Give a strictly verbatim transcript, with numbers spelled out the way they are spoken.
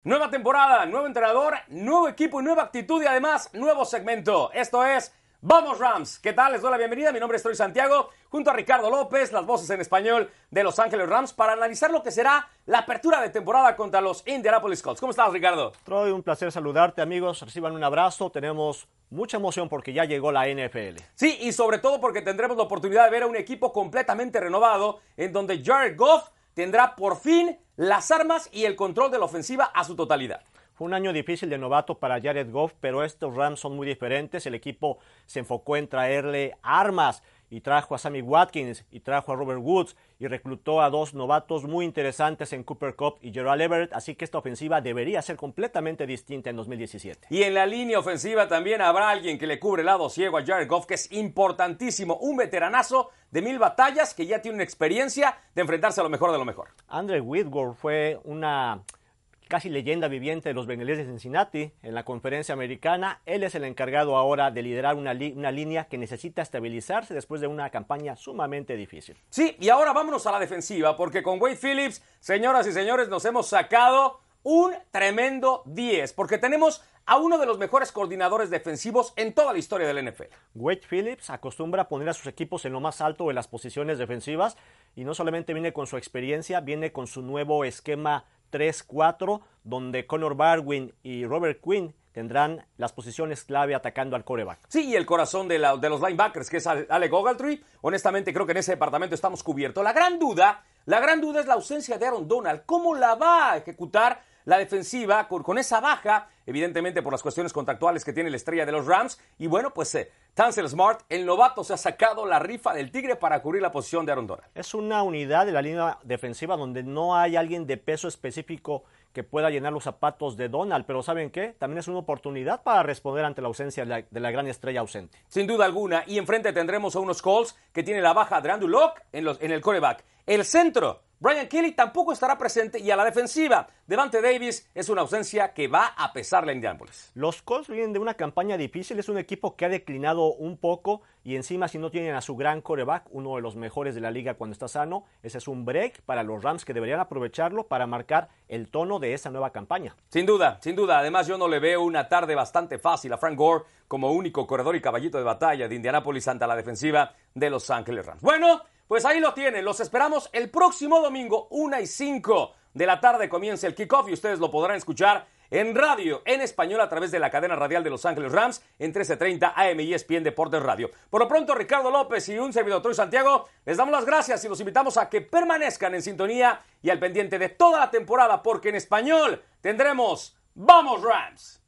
Nueva temporada, nuevo entrenador, nuevo equipo y nueva actitud y además nuevo segmento. Esto es Vamos Rams. ¿Qué tal? Les doy la bienvenida. Mi nombre es Troy Santiago, junto a Ricardo López, las voces en español de Los Ángeles Rams, para analizar lo que será la apertura de temporada contra los Indianapolis Colts. ¿Cómo estás, Ricardo? Troy, un placer saludarte, amigos. Reciban un abrazo. Tenemos mucha emoción porque ya llegó la N F L. Sí, y sobre todo porque tendremos la oportunidad de ver a un equipo completamente renovado, en donde Jared Goff tendrá por fin las armas y el control de la ofensiva a su totalidad. Fue un año difícil de novato para Jared Goff, pero estos Rams son muy diferentes. El equipo se enfocó en traerle armas y trajo a Sammy Watkins y trajo a Robert Woods y reclutó a dos novatos muy interesantes en Cooper Kupp y Gerald Everett, así que esta ofensiva debería ser completamente distinta en dos mil diecisiete. Y en la línea ofensiva también habrá alguien que le cubre el lado ciego a Jared Goff, que es importantísimo, un veteranazo de mil batallas que ya tiene una experiencia de enfrentarse a lo mejor de lo mejor. Andrew Whitworth fue una casi leyenda viviente de los Bengalíes de Cincinnati en la conferencia americana. Él es el encargado ahora de liderar una, li- una línea que necesita estabilizarse después de una campaña sumamente difícil. Sí, y ahora vámonos a la defensiva, porque con Wade Phillips, señoras y señores, nos hemos sacado un tremendo diez, porque tenemos a uno de los mejores coordinadores defensivos en toda la historia del N F L. Wade Phillips acostumbra a poner a sus equipos en lo más alto de las posiciones defensivas y no solamente viene con su experiencia, viene con su nuevo esquema tres cuatro, donde Connor Barwin y Robert Quinn tendrán las posiciones clave atacando al quarterback. Sí, y el corazón de, la, de los linebackers, que es Alec Ogletree. Honestamente, creo que en ese departamento estamos cubiertos. La gran duda, la gran duda es la ausencia de Aaron Donald. ¿Cómo la va a ejecutar la defensiva con, con esa baja? Evidentemente por las cuestiones contractuales que tiene la estrella de los Rams. Y bueno, pues eh, Tanzel Smart, el novato, se ha sacado la rifa del tigre para cubrir la posición de Aaron Donald. Es una unidad de la línea defensiva donde no hay alguien de peso específico que pueda llenar los zapatos de Donald, pero ¿saben qué? También es una oportunidad para responder ante la ausencia de la, de la gran estrella ausente. Sin duda alguna, y enfrente tendremos a unos Colts que tienen la baja de Andrew Luck en, los, en el quarterback. El centro, Brian Kelly, tampoco estará presente, y a la defensiva, Devante Davis, es una ausencia que va a pesarle a Indianapolis. Los Colts vienen de una campaña difícil, es un equipo que ha declinado un poco, y encima si no tienen a su gran quarterback, uno de los mejores de la liga cuando está sano, ese es un break para los Rams que deberían aprovecharlo para marcar el tono de esa nueva campaña. Sin duda, sin duda. Además, yo no le veo una tarde bastante fácil a Frank Gore como único corredor y caballito de batalla de Indianapolis ante la defensiva de Los Ángeles Rams. Bueno, pues ahí lo tienen. Los esperamos el próximo domingo, una y cinco de la tarde comienza el kickoff y ustedes lo podrán escuchar en radio, en español, a través de la cadena radial de Los Ángeles Rams en trece treinta A M y E S P N Deportes Radio. Por lo pronto, Ricardo López y un servidor Troy Santiago, les damos las gracias y los invitamos a que permanezcan en sintonía y al pendiente de toda la temporada, porque en español tendremos ¡Vamos Rams!